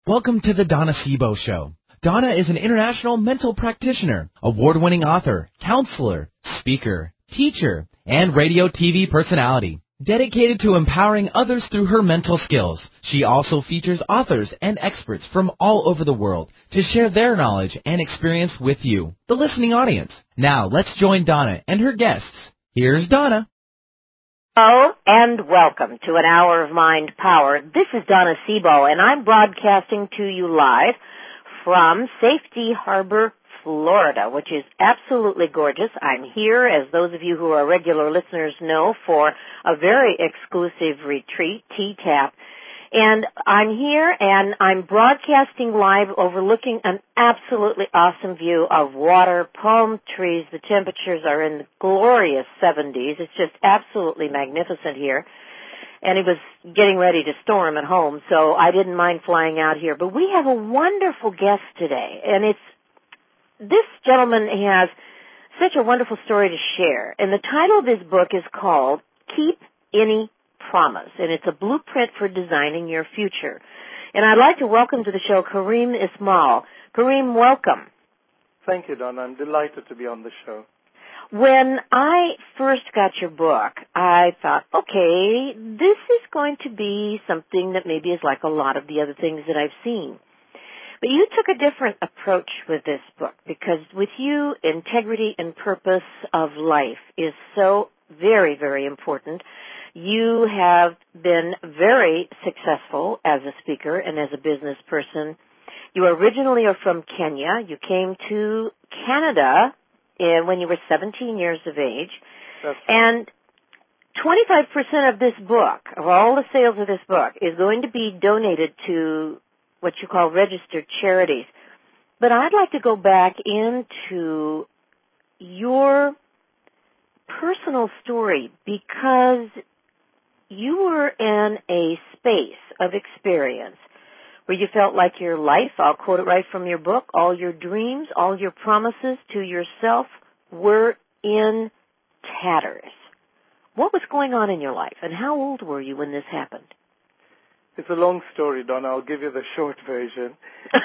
Welcome to the Donna Sebo Show. Donna is an international mental practitioner, award-winning author, counselor, speaker, teacher, and radio TV personality. Dedicated to empowering others through her mental skills, she also features authors and experts from all over the world to share their knowledge and experience with you, the listening audience. Now, let's join Donna and her guests. Here's Donna. Hello and welcome to an hour of mind power. This is Donna Sebo, and I'm broadcasting to you live from Safety Harbor, Florida, which is absolutely gorgeous. I'm here, as those of you who are regular listeners know, for a very exclusive retreat, T-TAP. And I'm here, and I'm broadcasting live overlooking an absolutely awesome view of water, palm trees. The temperatures are in the glorious 70s. It's just absolutely magnificent here. And it was getting ready to storm at home, so I didn't mind flying out here. But we have a wonderful guest today, and this gentleman has such a wonderful story to share. And the title of his book is called Keep Any Promise, and it's a blueprint for designing your future. And I'd like to welcome to the show Kareem Ismail. Kareem, welcome. Thank you, Donna. I'm delighted to be on the show. When I first got your book, I thought, okay, this is going to be something that maybe is like a lot of the other things that I've seen. But you took a different approach with this book, because with you, integrity and purpose of life is so very, very important. You have been very successful as a speaker and as a business person. You originally are from Kenya. You came to Canada when you were 17 years of age. That's and 25% of this book, of all the sales of this book, is going to be donated to what you call registered charities. But I'd like to go back into your personal story, because you were in a space of experience where you felt like your life, I'll quote it right from your book, all your dreams, all your promises to yourself were in tatters. What was going on in your life, and how old were you when this happened? It's a long story, Donna. I'll give you the short version.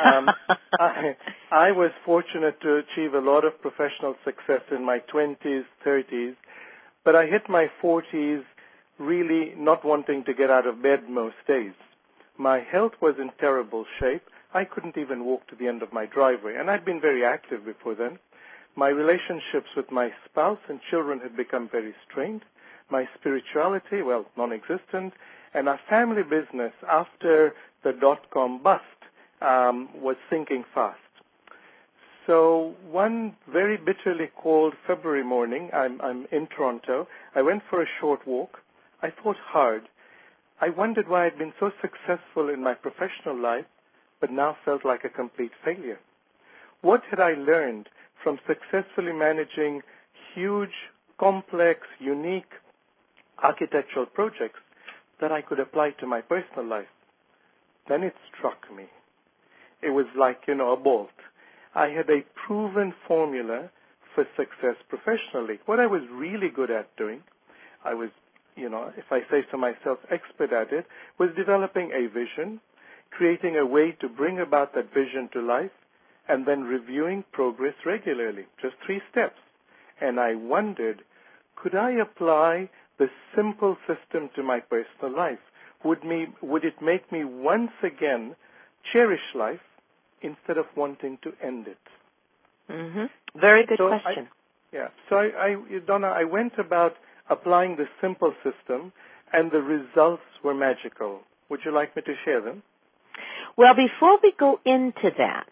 I was fortunate to achieve a lot of professional success in my 20s, 30s, but I hit my 40s really not wanting to get out of bed most days. My health was in terrible shape. I couldn't even walk to the end of my driveway, and I'd been very active before then. My relationships with my spouse and children had become very strained. My spirituality, well, non-existent. And our family business, after the dot-com bust, was sinking fast. So one very bitterly cold February morning, I'm in Toronto. I went for a short walk. I thought hard. I wondered why I'd been so successful in my professional life, but now felt like a complete failure. What had I learned from successfully managing huge, complex, unique architectural projects that I could apply to my personal life? Then it struck me. It was like, a bolt. I had a proven formula for success professionally. What I was really good at doing, I was, if I say so myself, expert at it, was developing a vision, creating a way to bring about that vision to life, and then reviewing progress regularly. Just 3 steps. And I wondered, could I apply the simple system to my personal life? Would it make me once again cherish life instead of wanting to end it? Mm-hmm. Very good question. Donna, I went about applying the simple system, and the results were magical. Would you like me to share them? Well, before we go into that,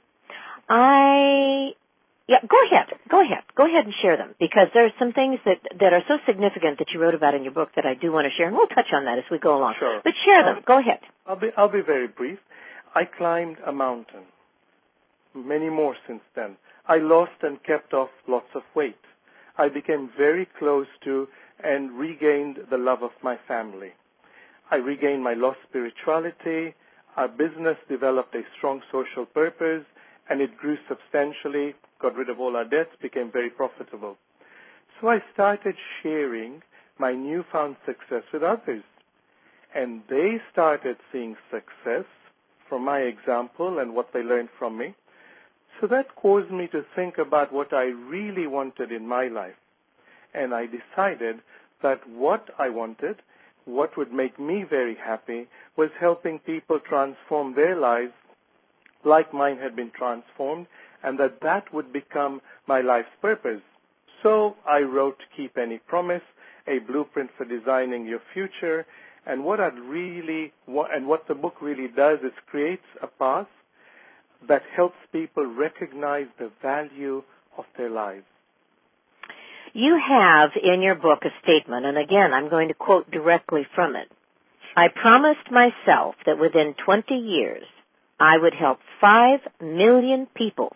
go ahead and share them, because there are some things that are so significant that you wrote about in your book that I do want to share, and we'll touch on that as we go along. Sure. But share them. Go ahead. I'll be very brief. I climbed a mountain. Many more since then. I lost and kept off lots of weight. I became very close to and regained the love of my family. I regained my lost spirituality. Our business developed a strong social purpose, and it grew substantially, got rid of all our debts, became very profitable. So I started sharing my newfound success with others. And they started seeing success from my example and what they learned from me. So that caused me to think about what I really wanted in my life. And I decided that what I wanted, what would make me very happy, was helping people transform their lives like mine had been transformed, and that would become my life's purpose. So I wrote Keep Any Promise, a blueprint for designing your future, and what the book really does is creates a path that helps people recognize the value of their lives. You have in your book a statement, and again, I'm going to quote directly from it. I promised myself that within 20 years, I would help 5 million people,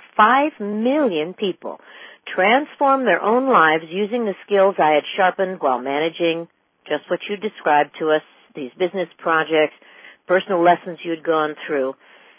transform their own lives using the skills I had sharpened while managing just what you described to us, these business projects, personal lessons you'd gone through.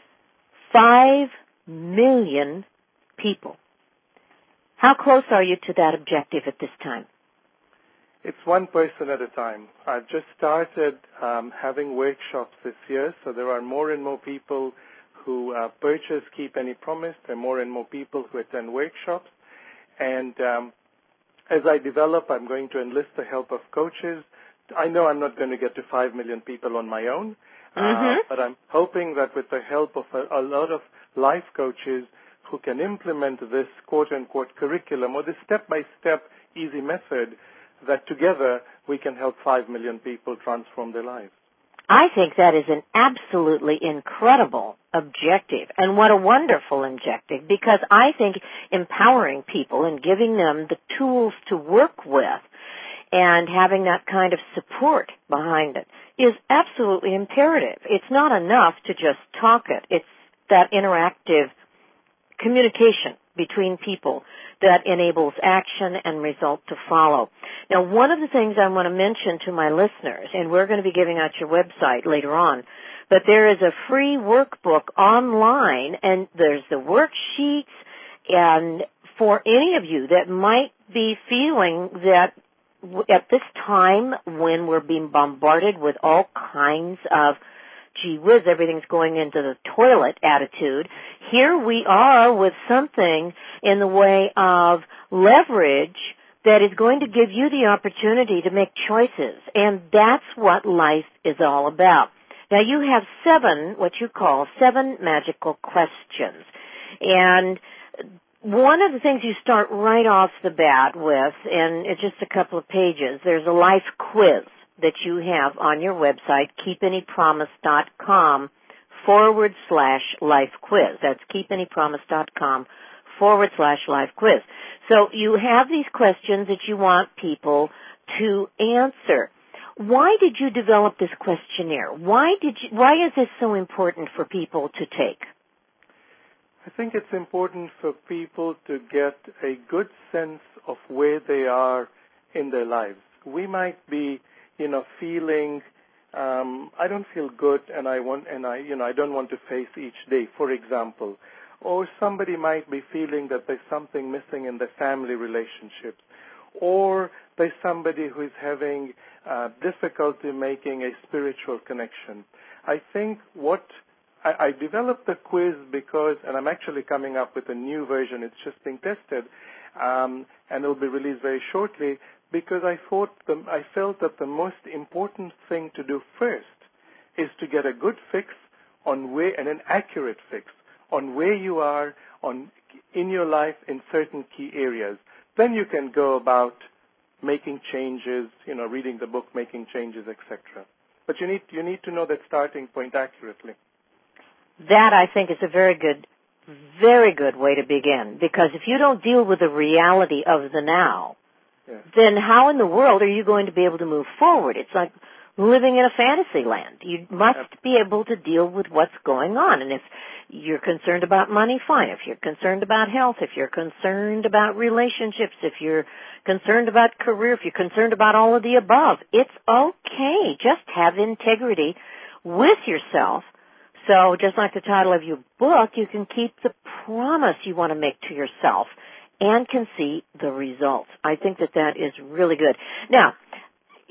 5 million people. How close are you to that objective at this time? It's one person at a time. I've just started having workshops this year, so there are more and more people who purchase Keep Any Promise. There are more and more people who attend workshops. And as I develop, I'm going to enlist the help of coaches. I know I'm not going to get to 5 million people on my own, but I'm hoping that with the help of a lot of life coaches who can implement this quote-unquote curriculum or this step-by-step easy method, that together we can help 5 million people transform their lives. I think that is an absolutely incredible objective, and what a wonderful objective, because I think empowering people and giving them the tools to work with and having that kind of support behind it is absolutely imperative. It's not enough to just talk it. It's that interactive communication between people that enables action and result to follow. Now, one of the things I want to mention to my listeners, and we're going to be giving out your website later on, but there is a free workbook online, and there's the worksheets, and for any of you that might be feeling that at this time when we're being bombarded with all kinds of gee whiz, everything's going into the toilet attitude, here we are with something in the way of leverage that is going to give you the opportunity to make choices. And that's what life is all about. Now, you have 7 magical questions. And one of the things you start right off the bat with, and it's just a couple of pages, there's a life quiz that you have on your website, keepanypromise.com/life quiz. That's keepanypromise.com/life quiz. So you have these questions that you want people to answer. Why did you develop this questionnaire? Why is this so important for people to take? I think it's important for people to get a good sense of where they are in their lives. We might be feeling, I don't feel good and I don't want to face each day, for example. Or somebody might be feeling that there's something missing in their family relationships. Or there's somebody who is having difficulty making a spiritual connection. I think I developed the quiz because, and I'm actually coming up with a new version, it's just being tested, and it'll be released very shortly, because I felt that the most important thing to do first is to get a good fix and an accurate fix on where you are in your life in certain key areas. Then you can go about making changes, reading the book, making changes, etc. But you need to know that starting point accurately. That, I think, is a very good way to begin, because if you don't deal with the reality of the now, yes, then how in the world are you going to be able to move forward? It's like living in a fantasy land. You must be able to deal with what's going on. And if you're concerned about money, fine. If you're concerned about health, if you're concerned about relationships, if you're concerned about career, if you're concerned about all of the above, it's okay. Just have integrity with yourself. So just like the title of your book, you can keep the promise you want to make to yourself and can see the results. I think that is really good. Now,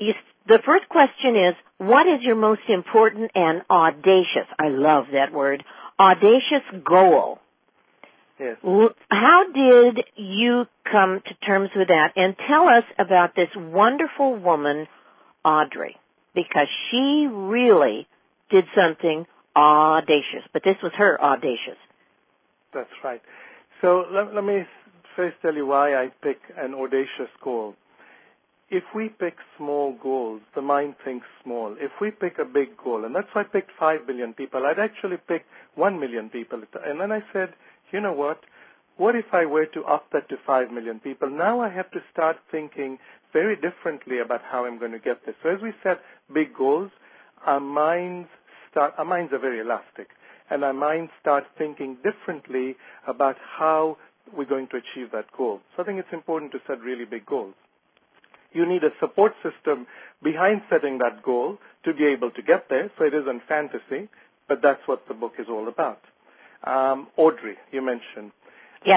The first question is, what is your most important and audacious, I love that word, audacious goal? Yes. How did you come to terms with that? And tell us about this wonderful woman, Audrey, because she really did something audacious. But this was her audacious. That's right. So let me first tell you why I pick an audacious goal. If we pick small goals, the mind thinks small. If we pick a big goal, and that's why I picked 5 billion people, I'd actually pick 1 million people. And then I said, you know what? What if I were to up that to 5 million people? Now I have to start thinking very differently about how I'm going to get there. So as we set big goals, our minds are very elastic, and our minds start thinking differently about how we're going to achieve that goal. So I think it's important to set really big goals. You need a support system behind setting that goal to be able to get there, so it isn't fantasy, but that's what the book is all about. Audrey, you mentioned. Yes.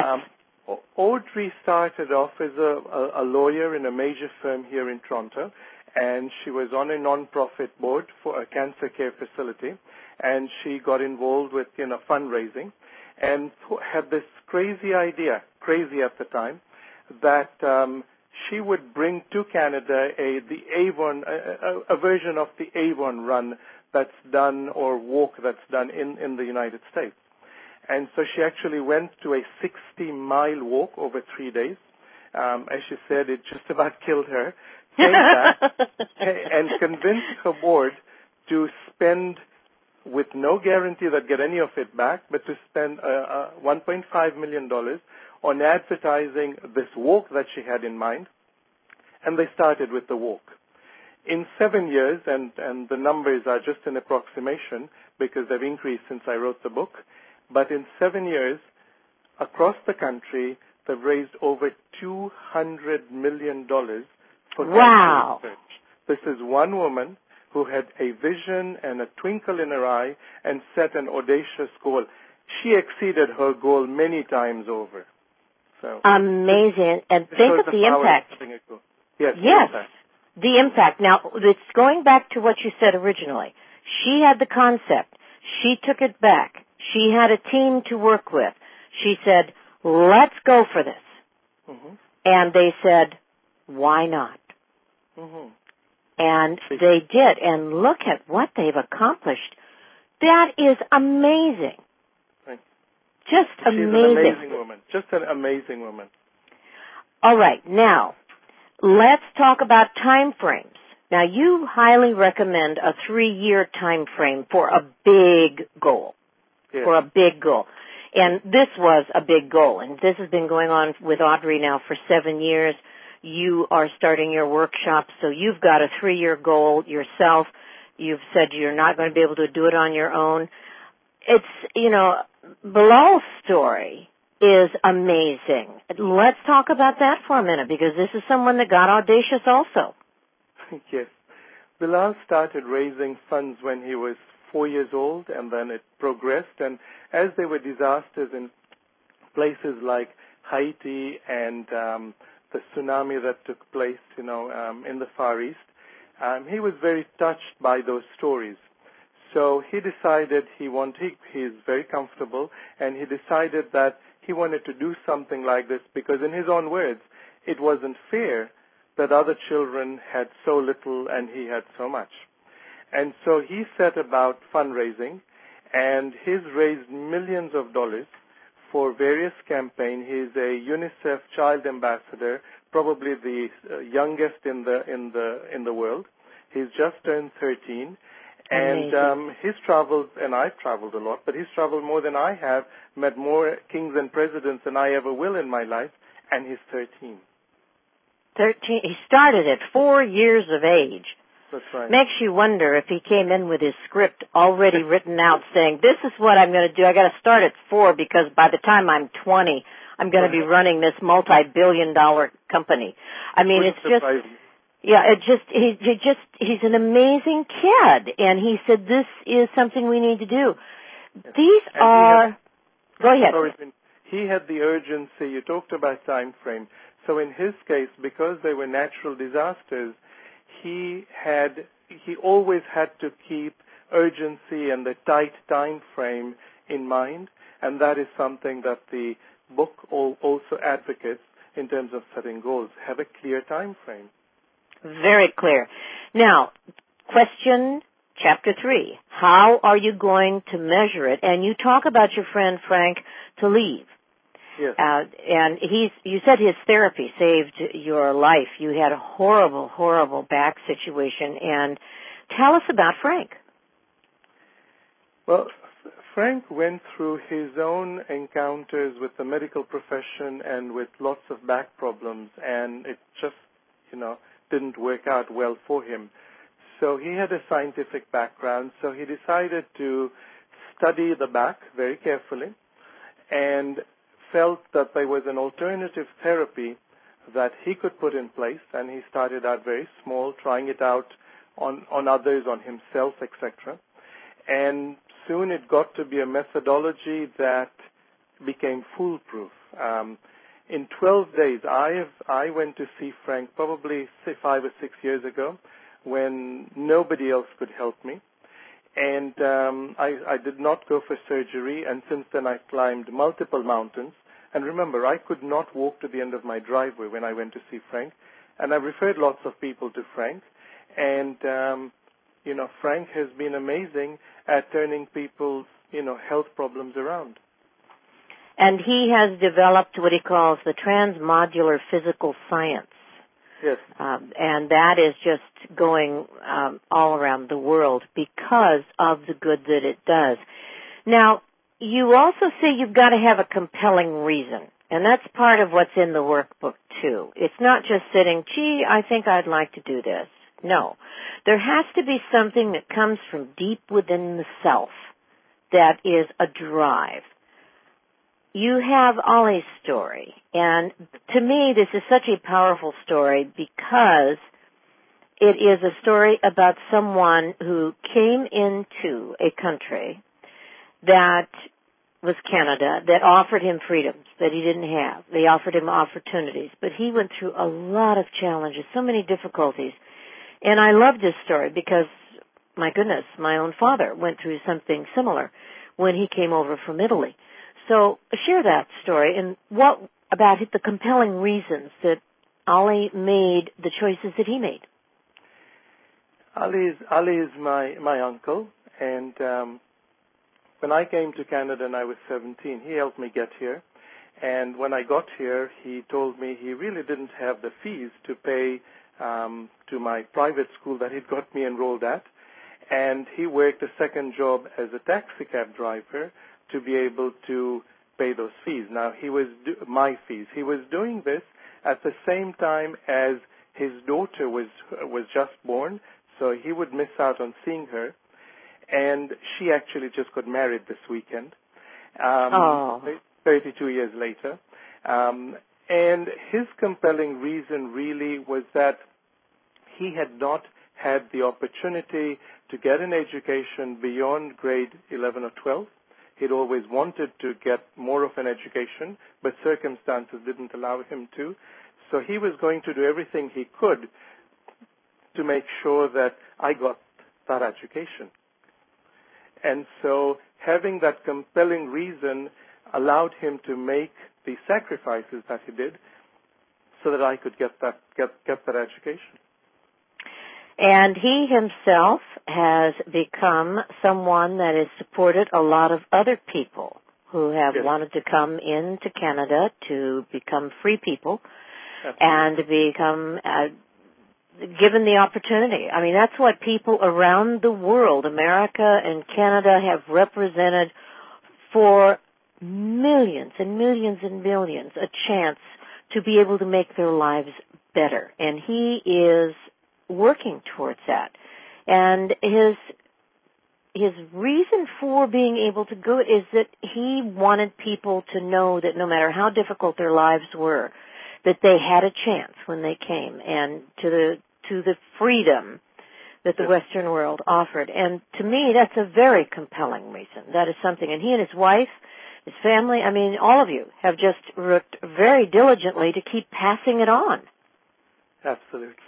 Audrey started off as a lawyer in a major firm here in Toronto, and she was on a non-profit board for a cancer care facility, and she got involved with fundraising, and had this crazy idea, crazy at the time, that she would bring to Canada the Avon, a version of the Avon run that's done, or walk that's done in the United States. And so she actually went to a 60-mile walk over 3 days. As she said, it just about killed her. Came back and convinced her board to spend, with no guarantee that get any of it back, but to spend $1.5 million on advertising this walk that she had in mind. And they started with the walk. In 7 years, and the numbers are just an approximation because they've increased since I wrote the book, but in 7 years, across the country, they've raised over $200 million for cancer research. This is one woman who had a vision and a twinkle in her eye and set an audacious goal. She exceeded her goal many times over. So amazing. And think of the impact. Yes. The impact. Now, it's going back to what you said originally. She had the concept. She took it back. She had a team to work with. She said, let's go for this. Mm-hmm. And they said, why not? Mm-hmm. And they did. And look at what they've accomplished. That is amazing. Right. Just amazing. She's an amazing woman. Just an amazing woman. All right. Now, let's talk about time frames. Now, you highly recommend a 3-year time frame for a big goal. Yes. For a big goal. And this was a big goal. And this has been going on with Audrey now for 7 years. You are starting your workshop, so you've got a 3-year goal yourself. You've said you're not going to be able to do it on your own. It's, Bilal's story is amazing. Let's talk about that for a minute, because this is someone that got audacious also. Yes. Bilal started raising funds when he was 4 years old, and then it progressed. And as there were disasters in places like Haiti and the tsunami that took place, in the Far East, he was very touched by those stories. So he decided he's very comfortable, and he decided that he wanted to do something like this because, in his own words, it wasn't fair that other children had so little and he had so much. And so he set about fundraising, and he's raised millions of dollars for various campaigns. He's a UNICEF Child Ambassador, probably the youngest in the world. He's just turned 13. And he's traveled, and I've traveled a lot, but he's traveled more than I have, met more kings and presidents than I ever will in my life, and he's 13. 13. He started at 4 years of age. That's right. Makes you wonder if he came in with his script already written out saying, this is what I'm going to do. I got to start at 4 because by the time I'm 20, I'm going to be running this multi-billion-dollar company. I mean, it's just... Yeah, he's an amazing kid, and he said this is something we need to do. These are, go ahead. He had the urgency. You talked about time frame. So in his case, because they were natural disasters, he always had to keep urgency and the tight time frame in mind, and that is something that the book also advocates in terms of setting goals. Have a clear time frame. Very clear. Now, question chapter 3. How are you going to measure it? And you talk about your friend Frank Talib. Yes. And you said his therapy saved your life. You had a horrible, horrible back situation. And tell us about Frank. Well, Frank went through his own encounters with the medical profession and with lots of back problems, and it just, didn't work out well for him. So he had a scientific background, so he decided to study the back very carefully and felt that there was an alternative therapy that he could put in place, and he started out very small, trying it out on others, on himself, etc. And soon it got to be a methodology that became foolproof. In 12 days, I went to see Frank probably 5 or 6 years ago when nobody else could help me. And I did not go for surgery, and since then I climbed multiple mountains. And remember, I could not walk to the end of my driveway when I went to see Frank. And I referred lots of people to Frank. And, Frank has been amazing at turning people's, health problems around. And he has developed what he calls the transmodular physical science. Yes. And that is just going all around the world because of the good that it does. Now, you also say you've got to have a compelling reason, and that's part of what's in the workbook, too. It's not just sitting, I think I'd like to do this. No. There has to be something that comes from deep within the self that is a drive. You have Ali's story, and to me this is such a powerful story because it is a story about someone who came into a country that was Canada, that offered him freedoms that he didn't have. They offered him opportunities, but he went through a lot of challenges, so many difficulties. And I love this story because, my goodness, my own father went through something similar when he came over from Italy. So share that story, and what about the compelling reasons that Ali made the choices that he made? Ali is my uncle, and when I came to Canada and I was 17, he helped me get here. And when I got here, he told me he really didn't have the fees to pay to my private school that he'd got me enrolled at. And he worked a second job as a taxi cab driver to be able to pay those fees. Now, my fees. He was doing this at the same time as his daughter was just born, so he would miss out on seeing her. And she actually just got married this weekend, 32 years later. And his compelling reason really was that he had not had the opportunity to get an education beyond grade 11 or 12. He'd always wanted to get more of an education, but circumstances didn't allow him to. So he was going to do everything he could to make sure that I got that education. And so having that compelling reason allowed him to make the sacrifices that he did so that I could get that education. And he himself has become someone that has supported a lot of other people who have wanted to come into Canada to become free people. Absolutely. And become given the opportunity. I mean, that's what people around the world, America and Canada, have represented for millions and millions and millions, a chance to be able to make their lives better. And he is working towards that. And his reason for being able to go is that he wanted people to know that no matter how difficult their lives were, that they had a chance when they came and to the freedom that the Western world offered. And to me, that's a very compelling reason. That is something. And he and his wife, his family, I mean, all of you have just worked very diligently to keep passing it on. Absolutely.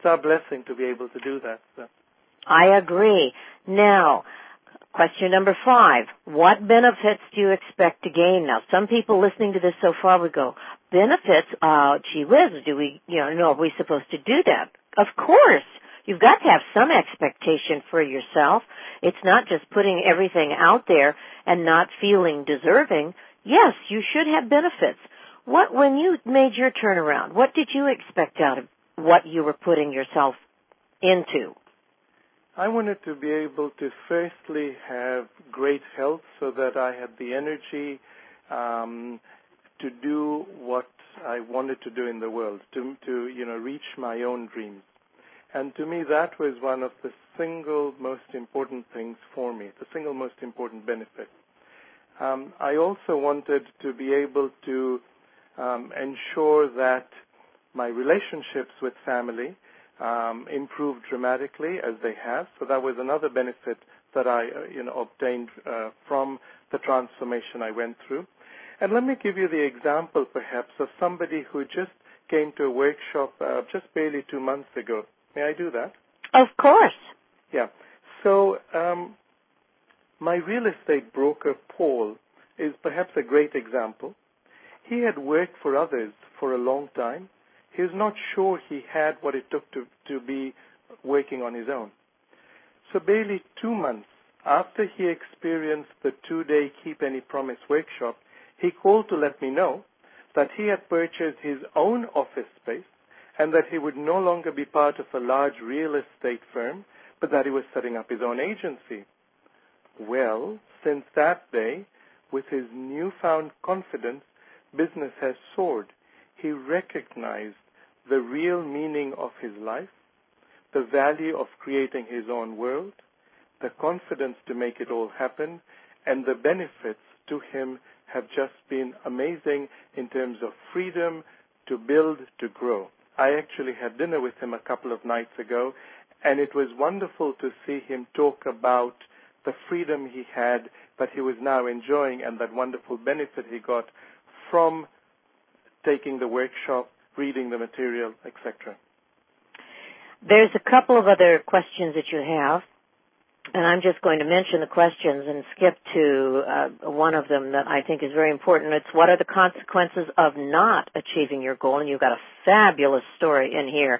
our blessing to be able to do that. So. I agree. Now, question number 5. What benefits do you expect to gain? Now, some people listening to this so far would go, benefits? Gee whiz, are we supposed to do that? Of course. You've got to have some expectation for yourself. It's not just putting everything out there and not feeling deserving. Yes, you should have benefits. When you made your turnaround, what did you expect out of what you were putting yourself into? I wanted to be able to firstly have great health so that I had the energy to do what I wanted to do in the world, to reach my own dreams. And to me, that was one of the single most important things for me, the single most important benefit. I also wanted to be able to ensure that my relationships with family improved dramatically, as they have. So that was another benefit that I obtained from the transformation I went through. And let me give you the example, perhaps, of somebody who just came to a workshop just barely 2 months ago. May I do that? Of course. Yeah. So my real estate broker, Paul, is perhaps a great example. He had worked for others for a long time. He was not sure he had what it took to be working on his own. So barely 2 months after he experienced the 2-day Keep Any Promise workshop, he called to let me know that he had purchased his own office space and that he would no longer be part of a large real estate firm, but that he was setting up his own agency. Well, since that day, with his newfound confidence, business has soared. He recognized the real meaning of his life, the value of creating his own world, the confidence to make it all happen, and the benefits to him have just been amazing in terms of freedom to build, to grow. I actually had dinner with him a couple of nights ago, and it was wonderful to see him talk about the freedom he had that he was now enjoying and that wonderful benefit he got from taking the workshop, reading the material, etc. There's a couple of other questions that you have, and I'm just going to mention the questions and skip to one of them that I think is very important. It's what are the consequences of not achieving your goal? And you've got a fabulous story in here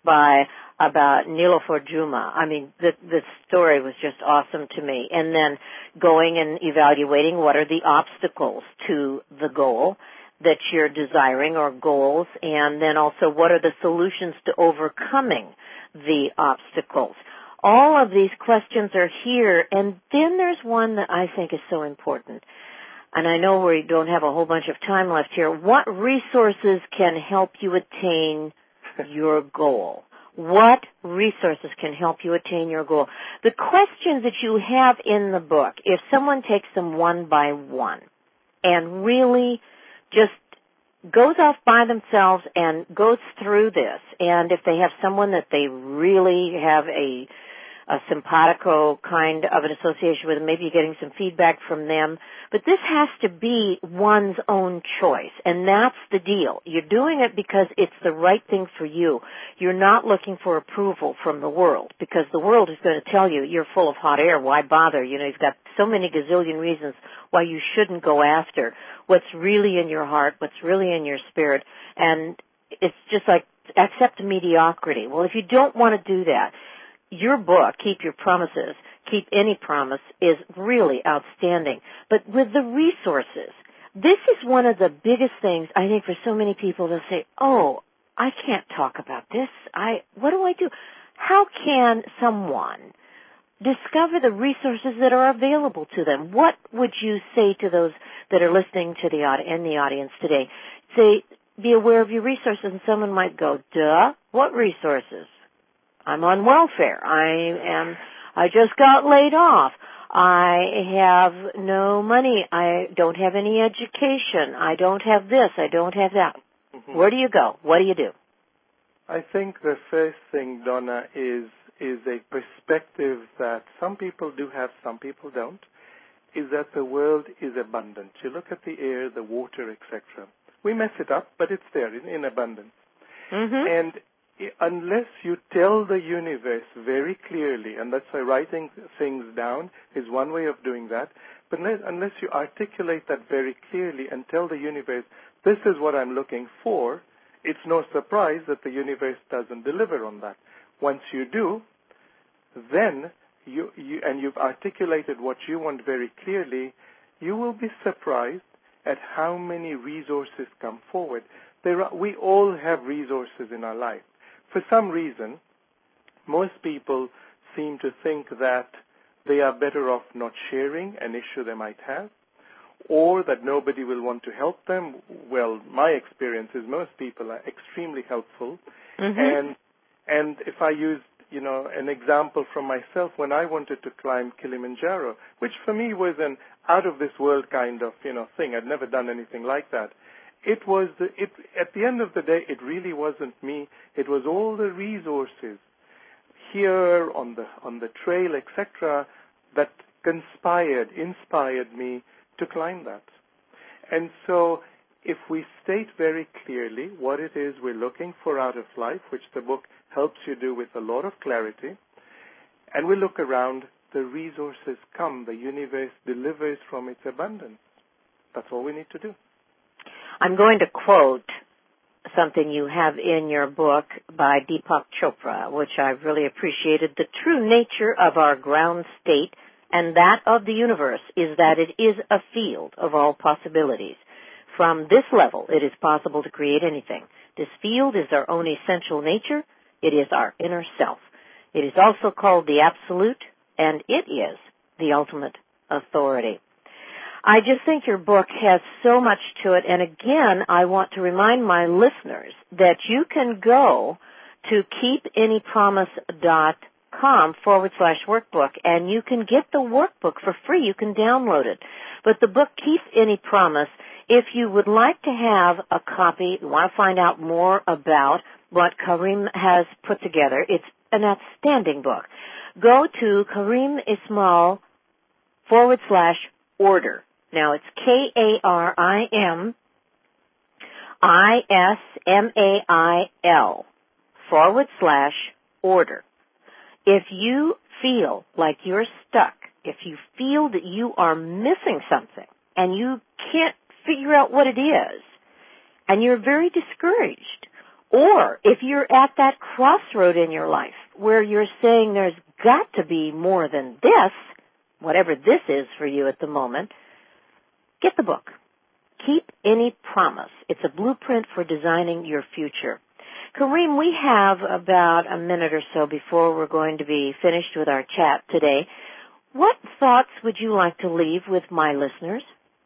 about Nilofer Juma. I mean, the story was just awesome to me. And then going and evaluating what are the obstacles to the goal that you're desiring or goals, and then also what are the solutions to overcoming the obstacles. All of these questions are here, and then there's one that I think is so important. And I know we don't have a whole bunch of time left here. What resources can help you attain your goal? What resources can help you attain your goal? The questions that you have in the book, if someone takes them one by one and really just goes off by themselves and goes through this, and if they have someone that they really have a simpatico kind of an association with, maybe getting some feedback from them. But this has to be one's own choice, and that's the deal. You're doing it because it's the right thing for you. You're not looking for approval from the world, because the world is going to tell you you're full of hot air. Why bother? You've got so many gazillion reasons why you shouldn't go after what's really in your heart, what's really in your spirit, and it's just like accept mediocrity. Well, if you don't want to do that, your book, Keep Your Promises, Keep Any Promise, is really outstanding. But with the resources, this is one of the biggest things, I think, for so many people. They'll say, oh, I can't talk about this. What do I do? How can someone discover the resources that are available to them? What would you say to those that are listening to in the audience today? Say, be aware of your resources, and someone might go, duh, what resources? I'm on welfare. I just got laid off. I have no money. I don't have any education. I don't have this. I don't have that. Mm-hmm. Where do you go? What do you do? I think the first thing, Donna, is a perspective that some people do have, some people don't, is that the world is abundant. You look at the air, the water, etc. We mess it up, but it's there in abundance. Mm-hmm. And unless you tell the universe very clearly, and that's why writing things down is one way of doing that, but unless you articulate that very clearly and tell the universe, this is what I'm looking for, it's no surprise that the universe doesn't deliver on that. Once you do, then you've articulated what you want very clearly, you will be surprised at how many resources come forward. We all have resources in our life. For some reason, most people seem to think that they are better off not sharing an issue they might have, or that nobody will want to help them. Well, my experience is most people are extremely helpful. Mm-hmm. And if I use, an example from myself, when I wanted to climb Kilimanjaro, which for me was an out-of-this-world kind of, thing. I'd never done anything like that. At the end of the day, it really wasn't me. It was all the resources here on the trail, etc., that inspired me to climb that. And so if we state very clearly what it is we're looking for out of life, which the book helps you do with a lot of clarity, and we look around, the resources come, the universe delivers from its abundance. That's all we need to do. I'm going to quote something you have in your book by Deepak Chopra, which I've really appreciated. The true nature of our ground state and that of the universe is that it is a field of all possibilities. From this level, it is possible to create anything. This field is our own essential nature. It is our inner self. It is also called the Absolute, and it is the ultimate authority. I just think your book has so much to it, and again, I want to remind my listeners that you can go to keepanypromise.com/workbook, and you can get the workbook for free. You can download it. But the book, Keep Any Promise, if you would like to have a copy, you want to find out more about what Kareem has put together, it's an outstanding book. Go to Kareem Ismail/order. Now, it's KARIMISMAIL/order. If you feel like you're stuck, if you feel that you are missing something and you can't figure out what it is, and you're very discouraged, or if you're at that crossroad in your life where you're saying there's got to be more than this, whatever this is for you at the moment, get the book. Keep Any Promise. It's a blueprint for designing your future. Kareem, we have about a minute or so before we're going to be finished with our chat today. What thoughts would you like to leave with my listeners?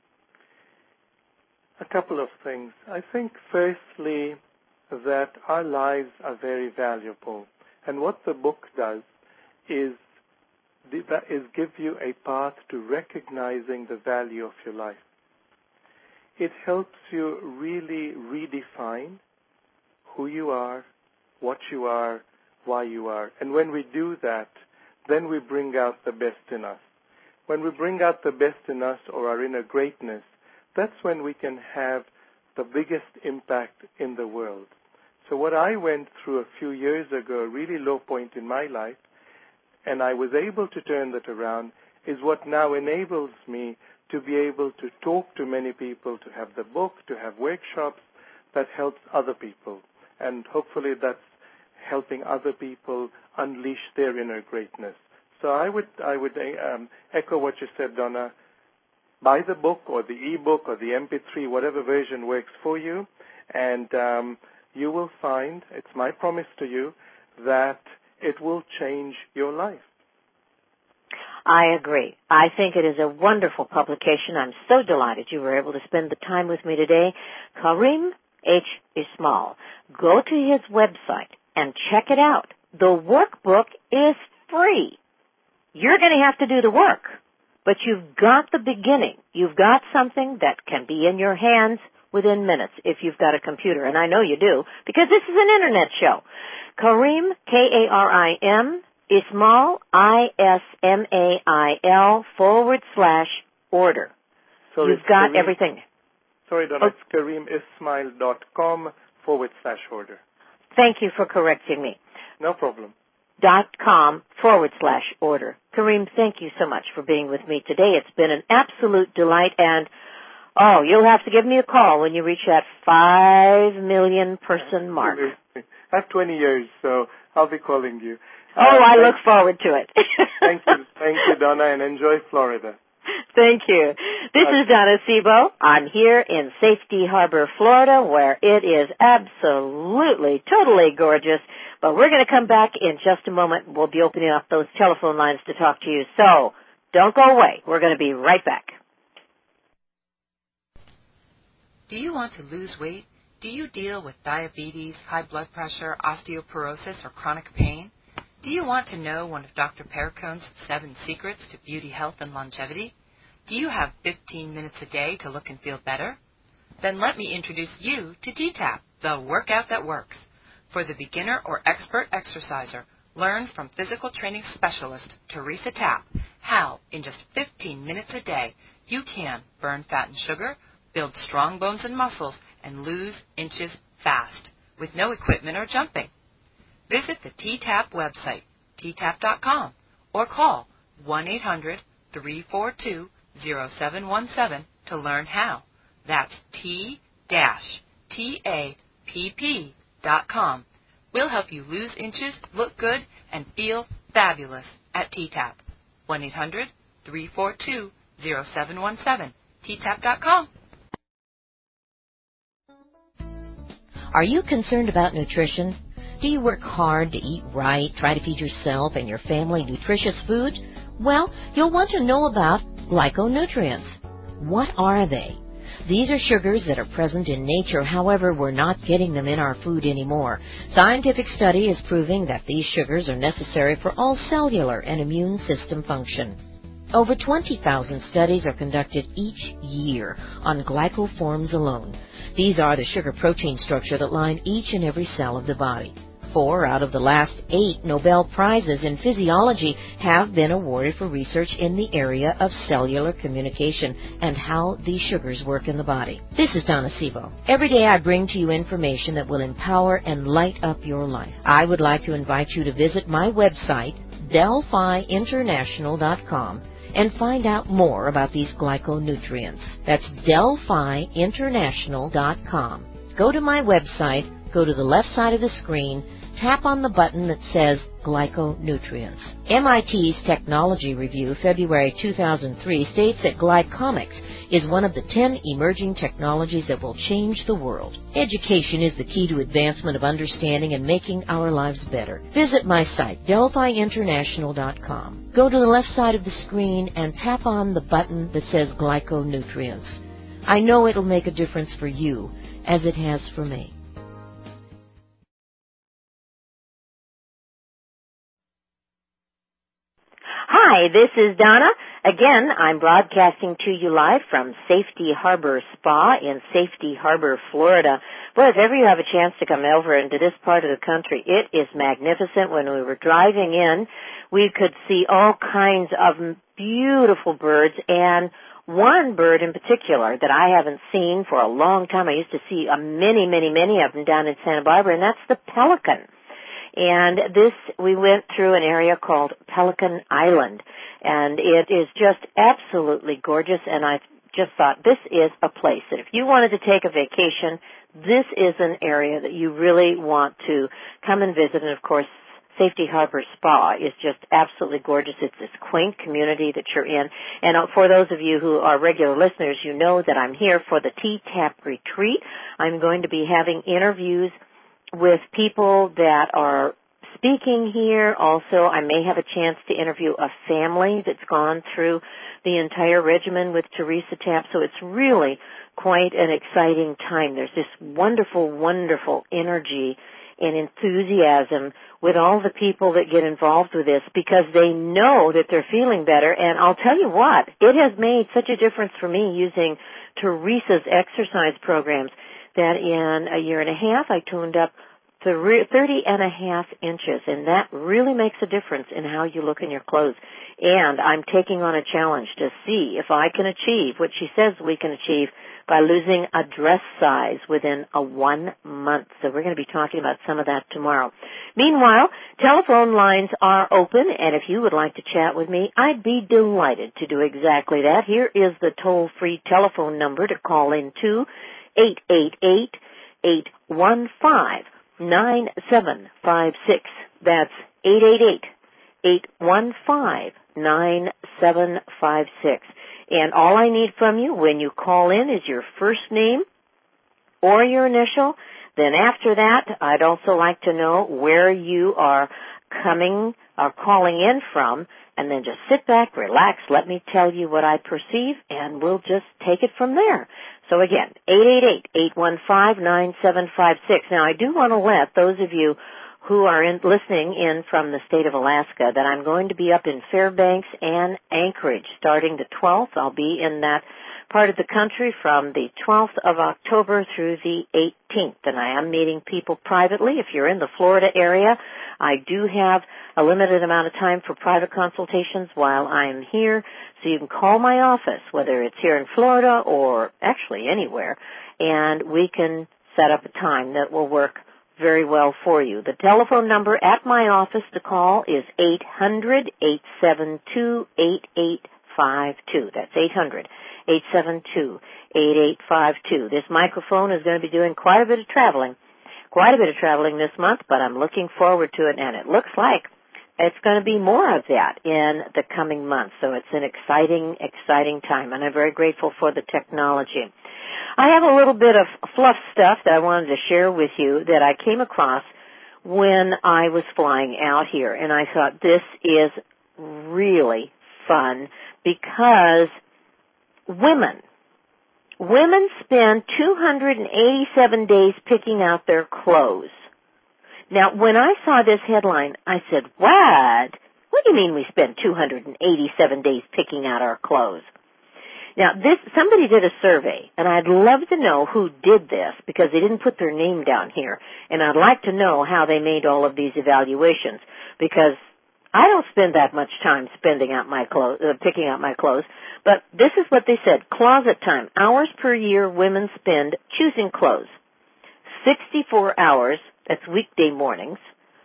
A couple of things. I think, firstly, that our lives are very valuable. And what the book does is give you a path to recognizing the value of your life. It helps you really redefine who you are, what you are, why you are. And when we do that, then we bring out the best in us. When we bring out the best in us or our inner greatness, that's when we can have the biggest impact in the world. So what I went through a few years ago, a really low point in my life, and I was able to turn that around, is what now enables me to be able to talk to many people, to have the book, to have workshops that helps other people. And hopefully that's helping other people unleash their inner greatness. So I would echo what you said, Donna. Buy the book or the e-book or the MP3, whatever version works for you, and you will find, it's my promise to you, that it will change your life. I agree. I think it is a wonderful publication. I'm so delighted you were able to spend the time with me today. Kareem H. Ismail. Go to his website and check it out. The workbook is free. You're going to have to do the work, but you've got the beginning. You've got something that can be in your hands within minutes if you've got a computer, and I know you do, because this is an internet show. Kareem, K-A-R-I-M, Ismail, ISMAIL/order. So you've got Kareem, everything. Sorry, Donna, it's KareemIsmail.com/order. Thank you for correcting me. No problem. .com/order. Kareem, thank you so much for being with me today. It's been an absolute delight, and you'll have to give me a call when you reach that 5 million person mark. I have 20 years, so I'll be calling you. I look forward to it. Thank you, Donna, and enjoy Florida. Thank you. This is Donna Sebo. I'm here in Safety Harbor, Florida, where it is absolutely, totally gorgeous. But we're going to come back in just a moment. We'll be opening up those telephone lines to talk to you. So don't go away. We're going to be right back. Do you want to lose weight? Do you deal with diabetes, high blood pressure, osteoporosis, or chronic pain? Do you want to know one of Dr. Perricone's 7 secrets to beauty, health, and longevity? Do you have 15 minutes a day to look and feel better? Then let me introduce you to T-TAP, the workout that works. For the beginner or expert exerciser, learn from physical training specialist Teresa Tapp how, in just 15 minutes a day, you can burn fat and sugar, build strong bones and muscles, and lose inches fast with no equipment or jumping. Visit the T-TAP website, ttap.com, or call 1-800-342-0717 to learn how. That's T-TAPP.com. We'll help you lose inches, look good, and feel fabulous at T-TAP. 1-800-342-0717, ttap.com. Are you concerned about nutrition? Do you work hard to eat right, try to feed yourself and your family nutritious food? Well, you'll want to know about glyconutrients. What are they? These are sugars that are present in nature, however, we're not getting them in our food anymore. Scientific study is proving that these sugars are necessary for all cellular and immune system function. Over 20,000 studies are conducted each year on glycoforms alone. These are the sugar-protein structure that line each and every cell of the body. 4 out of the last 8 Nobel Prizes in physiology have been awarded for research in the area of cellular communication and how these sugars work in the body. This is Donna Sebo. Every day I bring to you information that will empower and light up your life. I would like to invite you to visit my website, DelphiInternational.com, and find out more about these glyconutrients. That's DelphiInternational.com. Go to my website, go to the left side of the screen, tap on the button that says Glyconutrients. MIT's Technology Review, February 2003, states that glycomics is one of the 10 emerging technologies that will change the world. Education is the key to advancement of understanding and making our lives better. Visit my site, DelphiInternational.com. Go to the left side of the screen and tap on the button that says Glyconutrients. I know it'll make a difference for you, as it has for me. Hi, this is Donna. Again, I'm broadcasting to you live from Safety Harbor Spa in Safety Harbor, Florida. Boy, if ever you have a chance to come over into this part of the country, it is magnificent. When we were driving in, we could see all kinds of beautiful birds, and one bird in particular that I haven't seen for a long time. I used to see many of them down in Santa Barbara, and that's the pelican. And we went through an area called Pelican Island, and it is just absolutely gorgeous, and I just thought this is a place that if you wanted to take a vacation, this is an area that you really want to come and visit. And of course, Safety Harbor Spa is just absolutely gorgeous. It's this quaint community that you're in. And for those of you who are regular listeners, you know that I'm here for the T-TAP retreat. I'm going to be having interviews with people that are speaking here. Also, I may have a chance to interview a family that's gone through the entire regimen with Teresa Tapp. So it's really quite an exciting time. There's this wonderful, wonderful energy and enthusiasm with all the people that get involved with this because they know that they're feeling better. And I'll tell you what, it has made such a difference for me using Teresa's exercise programs that in a year and a half I tuned up 30 and a half inches, and that really makes a difference in how you look in your clothes. And I'm taking on a challenge to see if I can achieve what she says we can achieve by losing a dress size within a 1 month. So we're going to be talking about some of that tomorrow. Meanwhile, telephone lines are open, and if you would like to chat with me, I'd be delighted to do exactly that. Here is the toll-free telephone number to call in to, 888-815-9756. That's 888-815-9756. And all I need from you when you call in is your first name or your initial. Then after that, I'd also like to know where you are calling in from, and then just sit back, relax, let me tell you what I perceive, and we'll just take it from there. So again, 888-815-9756. Now, I do want to let those of you who are listening in from the state of Alaska that I'm going to be up in Fairbanks and Anchorage starting the 12th. I'll be in that part of the country from the 12th of October through the 18th, and I am meeting people privately. If you're in the Florida area, I do have a limited amount of time for private consultations while I'm here, so you can call my office, whether it's here in Florida or actually anywhere, and we can set up a time that will work very well for you. The telephone number at my office to call is 800-872-8852. That's 800-872-8852. This microphone is going to be doing quite a bit of traveling this month, but I'm looking forward to it, and it looks like it's going to be more of that in the coming months. So it's an exciting, exciting time, and I'm very grateful for the technology. I have a little bit of fluff stuff that I wanted to share with you that I came across when I was flying out here, and I thought this is really fun because women spend 287 days picking out their clothes. Now, when I saw this headline, I said, what? What do you mean we spend 287 days picking out our clothes? Now, somebody did a survey, and I'd love to know who did this because they didn't put their name down here, and I'd like to know how they made all of these evaluations because I don't spend that much time picking out my clothes, but this is what they said. Closet time, hours per year women spend choosing clothes. 64 hours, that's weekday mornings.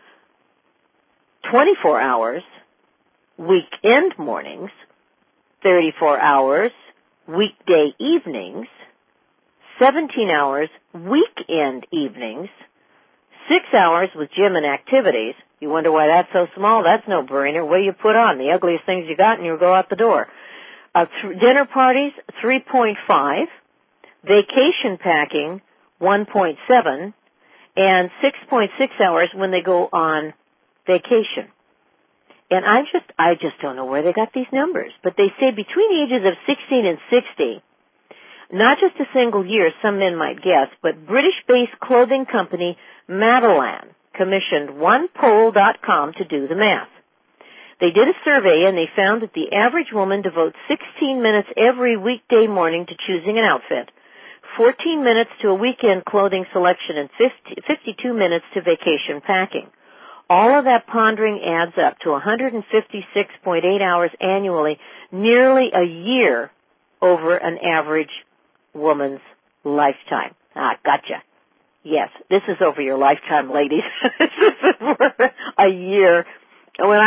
24 hours, weekend mornings. 34 hours, weekday evenings. 17 hours, weekend evenings. 6 hours with gym and activities. You wonder why that's so small? That's no brainer. What do you put on? The ugliest things you got and you go out the door. Dinner parties, 3.5. Vacation packing, 1.7. And 6.6 hours when they go on vacation. And I just don't know where they got these numbers. But they say between the ages of 16 and 60, not just a single year, some men might guess, but British-based clothing company Madeline commissioned OnePoll.com to do the math. They did a survey and they found that the average woman devotes 16 minutes every weekday morning to choosing an outfit, 14 minutes to a weekend clothing selection, and 52 minutes to vacation packing. All of that pondering adds up to 156.8 hours annually, nearly a year over an average woman's lifetime. Gotcha. Yes, this is over your lifetime, ladies. This is for a year. When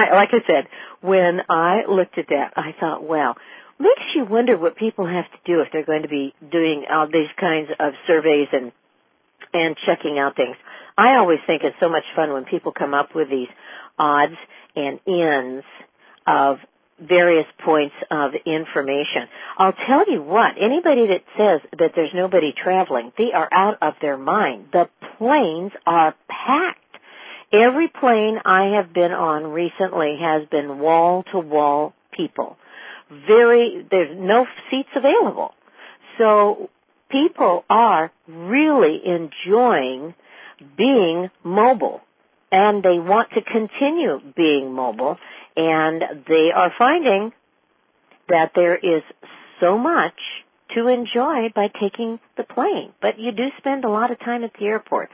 I looked at that, I thought, wow, makes you wonder what people have to do if they're going to be doing all these kinds of surveys and checking out things. I always think it's so much fun when people come up with these odds and ends of various points of information. I'll tell you what, anybody that says that there's nobody traveling, they are out of their mind. The planes are packed. Every plane I have been on recently has been wall-to-wall people. There's no seats available. So people are really enjoying being mobile, and they want to continue being mobile, and they are finding that there is so much to enjoy by taking the plane. But you do spend a lot of time at the airport.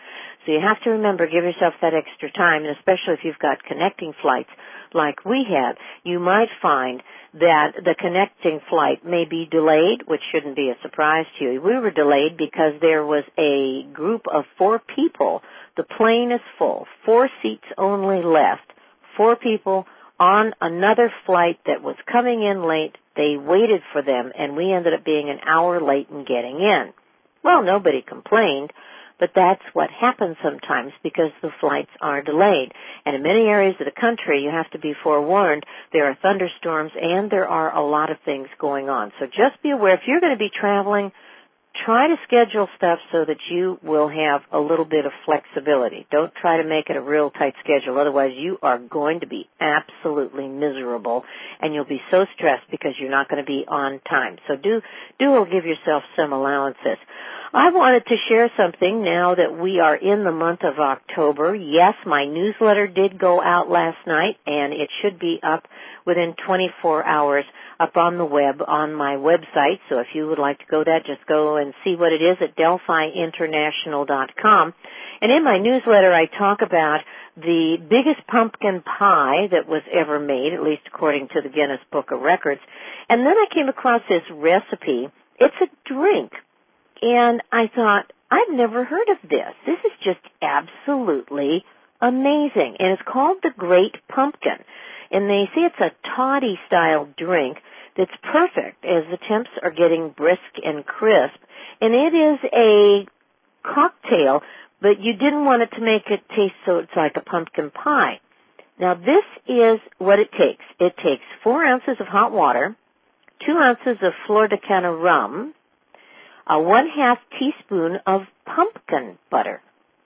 So you have to remember, give yourself that extra time, and especially if you've got connecting flights like we had, you might find that the connecting flight may be delayed, which shouldn't be a surprise to you. We were delayed because there was a group of 4 people. The plane is full, 4 seats only left, 4 people on another flight that was coming in late. They waited for them, and we ended up being an hour late in getting in. Well, nobody complained, but that's what happens sometimes because the flights are delayed. And in many areas of the country, you have to be forewarned, there are thunderstorms and there are a lot of things going on. So just be aware, if you're going to be traveling, try to schedule stuff so that you will have a little bit of flexibility. Don't try to make it a real tight schedule. Otherwise, you are going to be absolutely miserable, and you'll be so stressed because you're not going to be on time. So do give yourself some allowances. I wanted to share something now that we are in the month of October. Yes, my newsletter did go out last night, and it should be up within 24 hours up on the web, on my website. So if you would like to go there, just go and see what it is at DelphiInternational.com. And in my newsletter, I talk about the biggest pumpkin pie that was ever made, at least according to the Guinness Book of Records. And then I came across this recipe. It's a drink. And I thought, I've never heard of this. This is just absolutely amazing. And it's called the Great Pumpkin. And they say it's a toddy-style drink that's perfect as the temps are getting brisk and crisp. And it is a cocktail, but you didn't want it to make it taste so it's like a pumpkin pie. Now, this is what it takes. It takes 4 ounces of hot water, 2 ounces of Flor de Cana rum, a 1/2 teaspoon of pumpkin butter.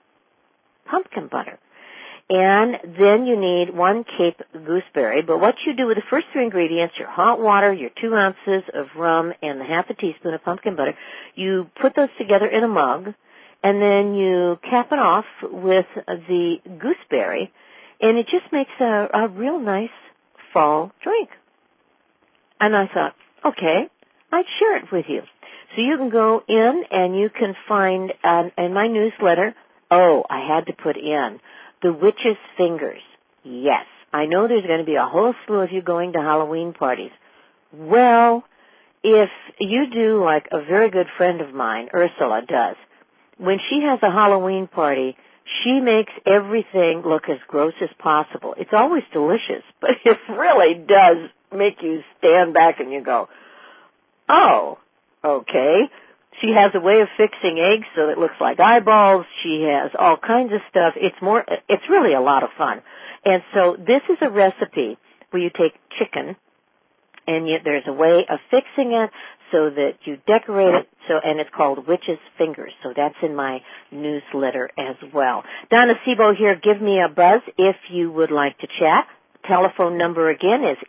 Pumpkin butter. And then you need 1 Cape gooseberry. But what you do with the first 3 ingredients, your hot water, your 2 ounces of rum, and the 1/2 teaspoon of pumpkin butter, you put those together in a mug, and then you cap it off with the gooseberry, and it just makes a real nice fall drink. And I thought, okay, I'd share it with you. So you can go in and you can find in my newsletter, I had to put in the witch's fingers. Yes, I know there's going to be a whole slew of you going to Halloween parties. Well, if you do like a very good friend of mine, Ursula, does, when she has a Halloween party, she makes everything look as gross as possible. It's always delicious, but it really does make you stand back and you go, oh, okay. She has a way of fixing eggs so it looks like eyeballs. She has all kinds of stuff. It's really a lot of fun. And so this is a recipe where you take chicken and there's a way of fixing it so that you decorate it. And it's called Witch's Fingers. So that's in my newsletter as well. Donna Sebo here. Give me a buzz if you would like to chat. Telephone number again is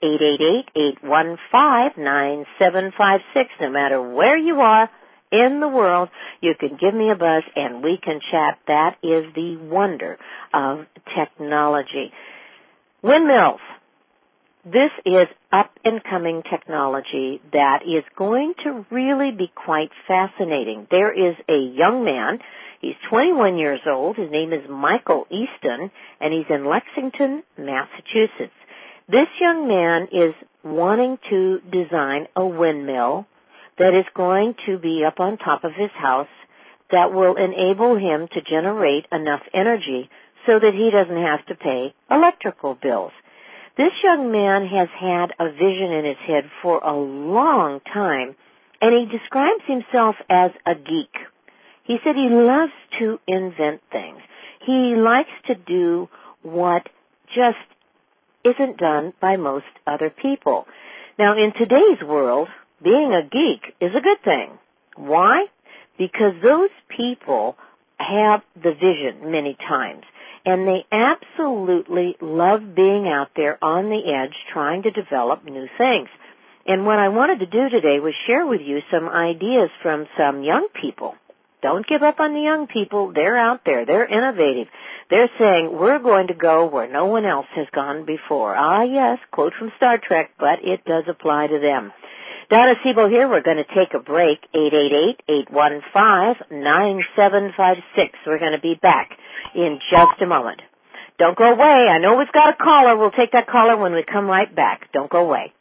888-815-9756. No matter where you are in the world, you can give me a buzz and we can chat. That is the wonder of technology. Windmills. This is up-and-coming technology that is going to really be quite fascinating. There is a young man. He's 21 years old. His name is Michael Easton, and he's in Lexington, Massachusetts. This young man is wanting to design a windmill that is going to be up on top of his house that will enable him to generate enough energy so that he doesn't have to pay electrical bills. This young man has had a vision in his head for a long time, and he describes himself as a geek. He said he loves to invent things. He likes to do what just isn't done by most other people. Now, in today's world, being a geek is a good thing. Why? Because those people have the vision many times, and they absolutely love being out there on the edge trying to develop new things. And what I wanted to do today was share with you some ideas from some young people. Don't give up on the young people. They're out there. They're innovative. They're saying, we're going to go where no one else has gone before. Ah, yes, quote from Star Trek, but it does apply to them. Donna Sebo here. We're going to take a break. 888-815-9756. We're going to be back in just a moment. Don't go away. I know we've got a caller. We'll take that caller when we come right back. Don't go away.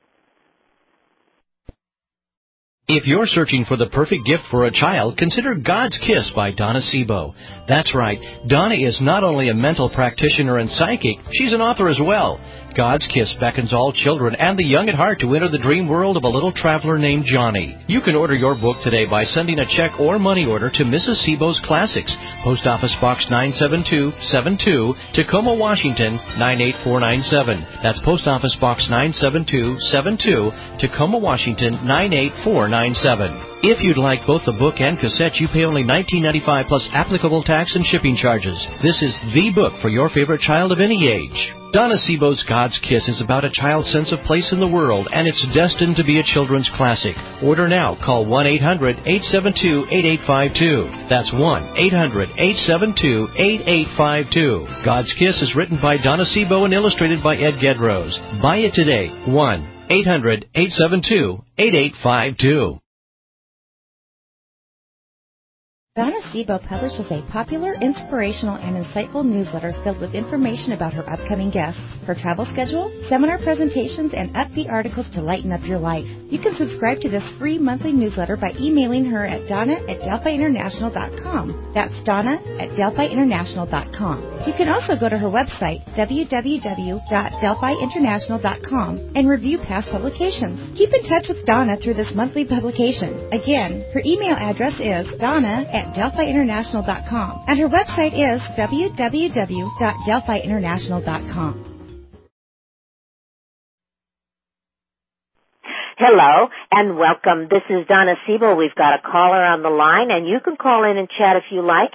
If you're searching for the perfect gift for a child, consider God's Kiss by Donna Sebo. That's right, Donna is not only a mental practitioner and psychic, she's an author as well. God's Kiss beckons all children and the young at heart to enter the dream world of a little traveler named Johnny. You can order your book today by sending a check or money order to Mrs. Sebo's Classics, Post Office Box 97272, Tacoma, Washington 98497. That's Post Office Box 97272, Tacoma, Washington 98497. If you'd like both the book and cassette, you pay only $19.95 plus applicable tax and shipping charges. This is the book for your favorite child of any age. Donna Sebo's God's Kiss is about a child's sense of place in the world, and it's destined to be a children's classic. Order now. Call 1-800-872-8852. That's 1-800-872-8852. God's Kiss is written by Donna Sebo and illustrated by Ed Gedrose. Buy it today. 1-800-872-8852. Donna Sebo publishes a popular, inspirational, and insightful newsletter filled with information about her upcoming guests, her travel schedule, seminar presentations, and upbeat articles to lighten up your life. You can subscribe to this free monthly newsletter by emailing her at donna@delphiinternational.com. That's donna@delphiinternational.com. You can also go to her website, www.delphiinternational.com, and review past publications. Keep in touch with Donna through this monthly publication. Again, her email address is donna@delphiinternational.com, and her website is www.delphiinternational.com. Hello and welcome. This is Donna Sebo. We've got a caller on the line, and you can call in and chat if you like,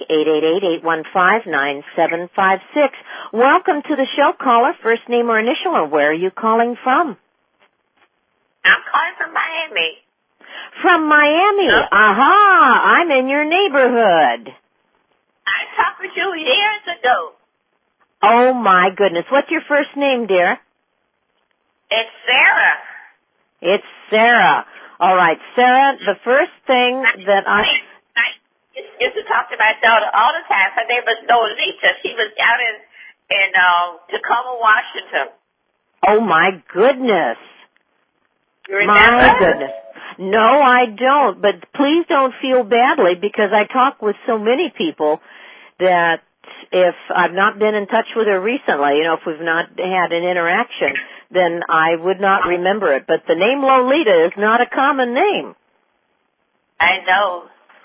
888-815-9756. Welcome to the show, caller. First name or initial, or where are you calling from? I'm calling from Miami. From Miami. Aha, I'm in your neighborhood. I talked with you years ago. Oh, my goodness. What's your first name, dear? It's Sarah. It's Sarah. All right, Sarah, the first thing that I used to talk to my daughter all the time. Her name was Nolita. She was down in Tacoma, Washington. Oh, my goodness. You remember? My goodness. No, I don't, but please don't feel badly, because I talk with so many people that if I've not been in touch with her recently, if we've not had an interaction, then I would not remember it. But the name Lolita is not a common name. I know.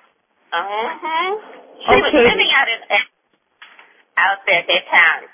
She was living out there at that time.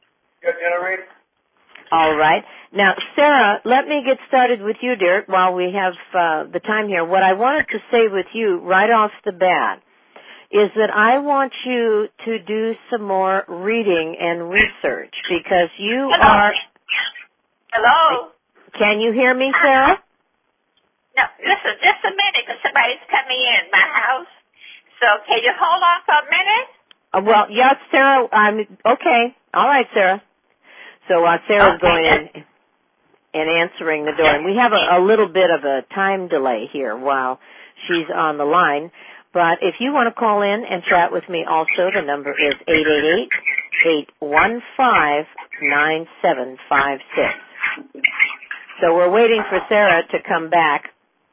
All right. Now, Sarah, let me get started with you, dear, while we have the time here. What I wanted to say with you right off the bat is that I want you to do some more reading and research, because you are... Hello? Can you hear me, Sarah? No, listen, just a minute, because somebody's coming in my house. So can you hold on for a minute? Well, yes, Sarah, okay. All right, Sarah. So Sarah's going in and answering the door. And we have a little bit of a time delay here while she's on the line. But if you want to call in and chat with me also, the number is 888-815-9756. So we're waiting for Sarah to come back.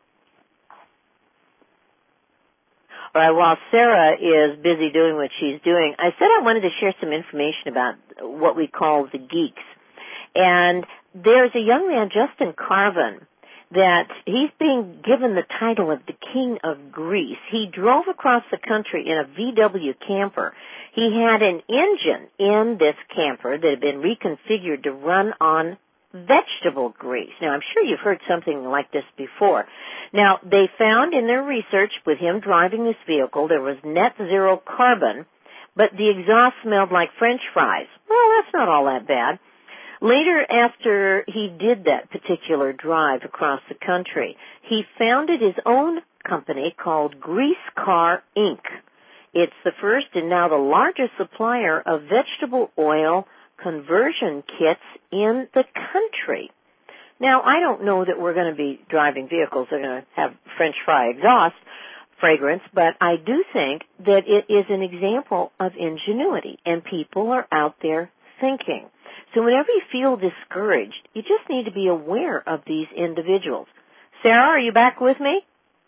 All right, while Sarah is busy doing what she's doing, I said I wanted to share some information about what we call the geeks. And there's a young man, Justin Carvin, that he's being given the title of the King of Greece. He drove across the country in a VW camper. He had an engine in this camper that had been reconfigured to run on vegetable grease. Now, I'm sure you've heard something like this before. Now, they found in their research with him driving this vehicle, there was net zero carbon, but the exhaust smelled like French fries. Well, that's not all that bad. Later, after he did that particular drive across the country, he founded his own company called Grease Car Inc. It's the first and now the largest supplier of vegetable oil conversion kits in the country. Now, I don't know that we're going to be driving vehicles that are going to have French fry exhaust fragrance, but I do think that it is an example of ingenuity, and people are out there thinking. So whenever you feel discouraged, you just need to be aware of these individuals. Sarah, are you back with me?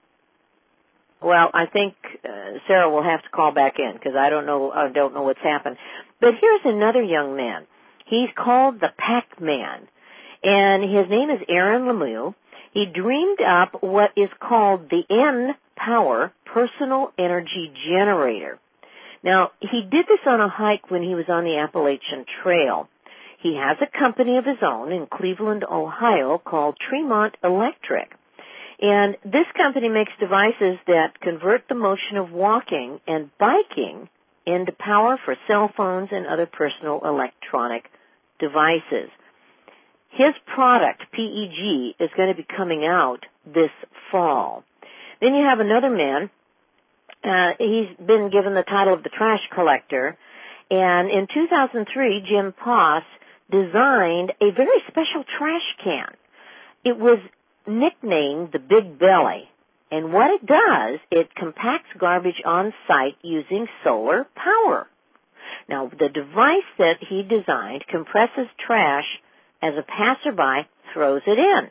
Well, I think Sarah will have to call back in because I don't know what's happened. But here's another young man. He's called the Pac-Man, and his name is Aaron Lemieux. He dreamed up what is called the N-Power Personal Energy Generator. Now, he did this on a hike when he was on the Appalachian Trail. He has a company of his own in Cleveland, Ohio called Tremont Electric. And this company makes devices that convert the motion of walking and biking into power for cell phones and other personal electronic devices. His product, PEG, is going to be coming out this fall. Then you have another man. He's been given the title of the trash collector. And in 2003, Jim Poss designed a very special trash can. It was nicknamed the Big Belly. And what it does, it compacts garbage on site using solar power. Now, the device that he designed compresses trash as a passerby throws it in.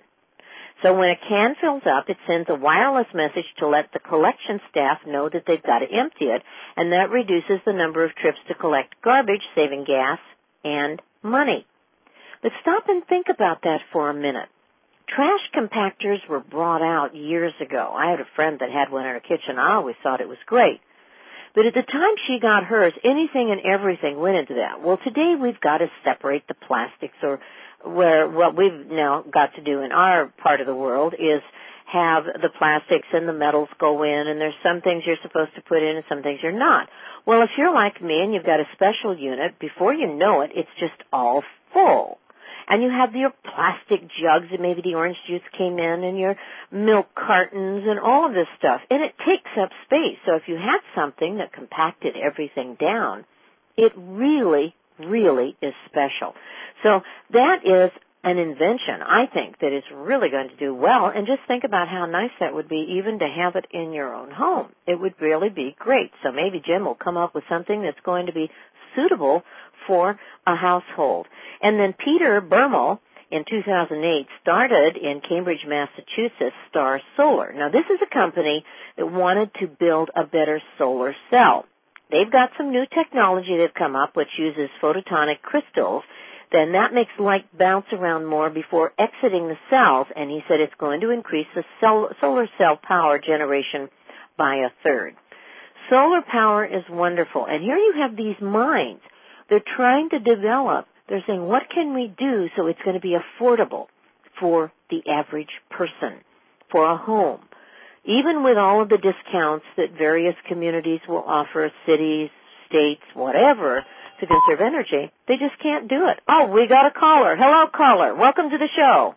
So when a can fills up, it sends a wireless message to let the collection staff know that they've got to empty it, and that reduces the number of trips to collect garbage, saving gas and money. But stop and think about that for a minute. Trash compactors were brought out years ago. I had a friend that had one in her kitchen. I always thought it was great. But at the time she got hers, anything and everything went into that. Well, today we've got to separate the plastics, or where what we've now got to do in our part of the world is have the plastics and the metals go in, and there's some things you're supposed to put in and some things you're not. Well, if you're like me and you've got a special unit, before you know it, it's just all full. And you have your plastic jugs, and maybe the orange juice came in, and your milk cartons and all of this stuff. And it takes up space. So if you had something that compacted everything down, it really, really is special. So that is an invention, I think, that is really going to do well. And just think about how nice that would be even to have it in your own home. It would really be great. So maybe Jim will come up with something that's going to be suitable for a household. And then Peter Bermel in 2008 started in Cambridge, Massachusetts, Star Solar. Now this is a company that wanted to build a better solar cell. They've got some new technology they've come up which uses photonic crystals. Then that makes light bounce around more before exiting the cells, and he said it's going to increase the solar cell power generation by a third. Solar power is wonderful, and here you have these minds. They're trying to develop. They're saying, what can we do so it's going to be affordable for the average person, for a home? Even with all of the discounts that various communities will offer, cities, states, whatever, to conserve energy, they just can't do it. Oh, we got a caller. Hello, caller. Welcome to the show.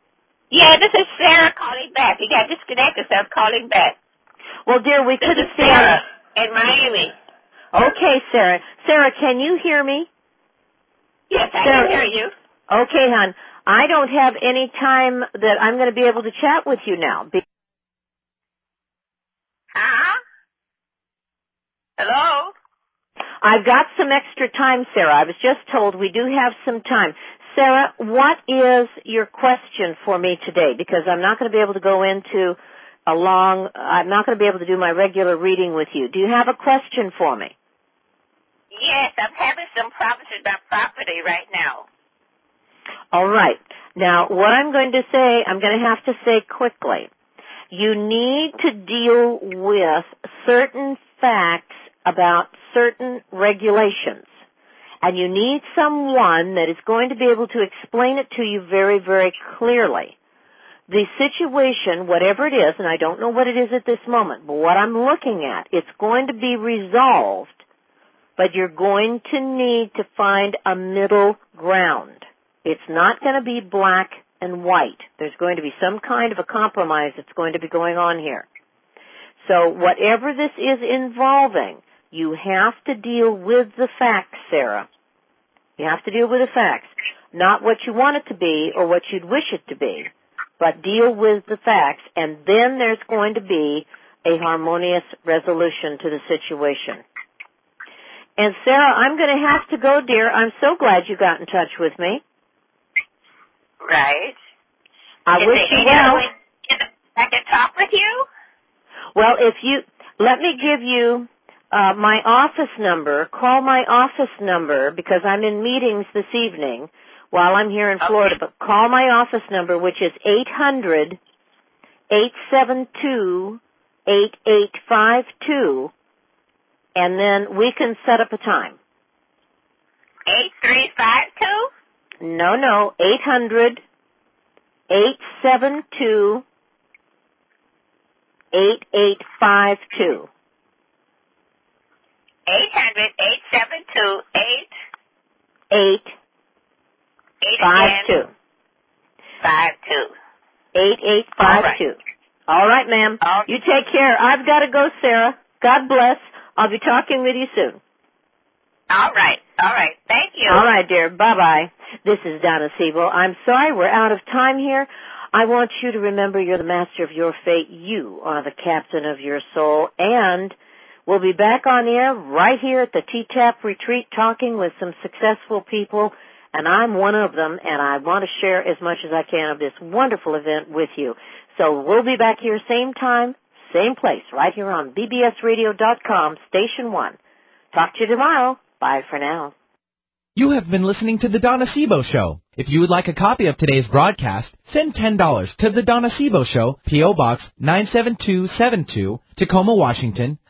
Yeah, this is Sarah calling back. You got disconnected, so I'm calling back. Well, dear, we couldn't see Sarah in Miami. Okay, Sarah. Sarah, can you hear me? Yes, I can hear you. Okay, hon. I don't have any time that I'm going to be able to chat with you now. Huh? Hello? I've got some extra time, Sarah. I was just told we do have some time. Sarah, what is your question for me today? Because I'm not going to be able to go into I'm not going to be able to do my regular reading with you. Do you have a question for me? Yes, I'm having some problems with my property right now. All right. Now, what I'm going to say, I'm going to have to say quickly. You need to deal with certain facts about certain regulations. And you need someone that is going to be able to explain it to you very, very clearly. The situation, whatever it is, and I don't know what it is at this moment, but what I'm looking at, it's going to be resolved, but you're going to need to find a middle ground. It's not going to be black and white. There's going to be some kind of a compromise that's going to be going on here. So whatever this is involving, you have to deal with the facts, Sarah. You have to deal with the facts. Not what you want it to be or what you'd wish it to be, but deal with the facts. And then there's going to be a harmonious resolution to the situation. And Sarah, I'm going to have to go, dear. I'm so glad you got in touch with me. Right. I wish you well. I can talk with you? Well, let me give you my office number. Call my office number because I'm in meetings this evening while I'm here in Florida. But call my office number, which is 800-872-8852, and then we can set up a time. 8352? No, 800-872-8852. 800-872-8852. 8852. All right, ma'am. You take care. I've got to go, Sarah. God bless. I'll be talking with you soon. All right. Thank you. All right, dear. Bye-bye. This is Donna Siebel. I'm sorry we're out of time here. I want you to remember you're the master of your fate. You are the captain of your soul. And we'll be back on air right here at the T-Tap Retreat talking with some successful people. And I'm one of them, and I want to share as much as I can of this wonderful event with you. So we'll be back here same time, same place, right here on bbsradio.com, Station 1. Talk to you tomorrow. Bye for now. You have been listening to The Donna Siebel Show. If you would like a copy of today's broadcast, send $10 to The Donna Siebel Show, P.O. Box 97272, Tacoma, Washington,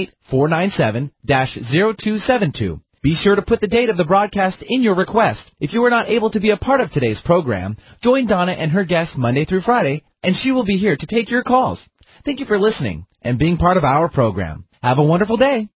98497-0272. Be sure to put the date of the broadcast in your request. If you are not able to be a part of today's program, join Donna and her guests Monday through Friday, and she will be here to take your calls. Thank you for listening and being part of our program. Have a wonderful day.